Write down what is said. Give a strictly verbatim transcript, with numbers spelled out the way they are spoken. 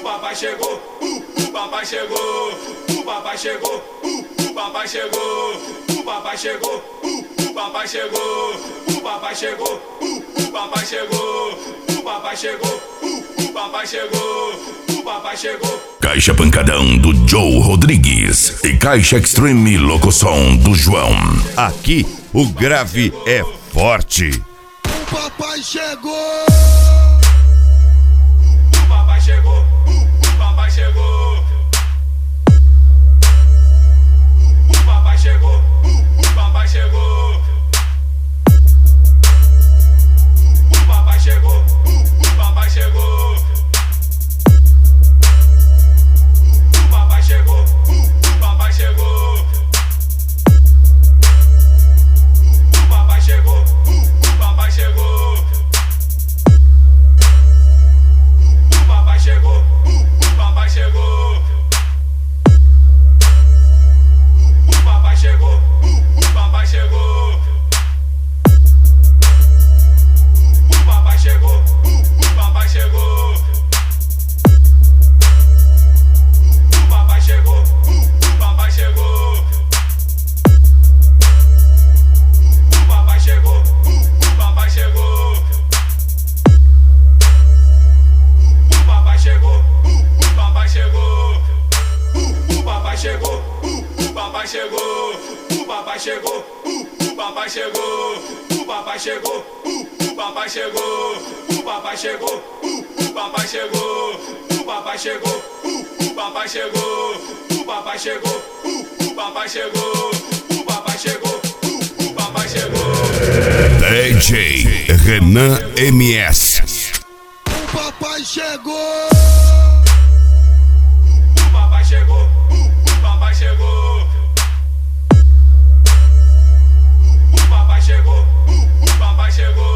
papai chegou, uh, o papai chegou, o papai chegou, uh, o papai chegou, o papai chegou, uh, o papai chegou, o papai chegou, uh, o papai chegou, o papai chegou, uh, o papai chegou, o papai chegou. Caixa Pancadão do Joe Rodrigues e Caixa Extreme Locosom do João. Aqui o grave é forte. O papai chegou. O papai chegou, o papai chegou. O papai chegou, o papai chegou. O papai chegou, o papai chegou. O papai chegou, o papai chegou. O papai chegou, o papai chegou. O papai chegou, o papai chegou. O papai chegou, o papai chegou. O papai chegou, o papai chegou. O papai chegou, o papai chegou. O papai chegou, o papai chegou. O papai chegou, o papai chegou. O papai chegou, o papai chegou. O papai chegou, o papai chegou. O papai chegou, o papai chegou. O papai chegou, o papai chegou. O papai chegou, o papai chegou. O papai chegou, o papai chegou. O papai chegou, o papai chegou. D J Renan M S. O papai chegou. O papai chegou, o papai chegou. O papai chegou, o papai chegou.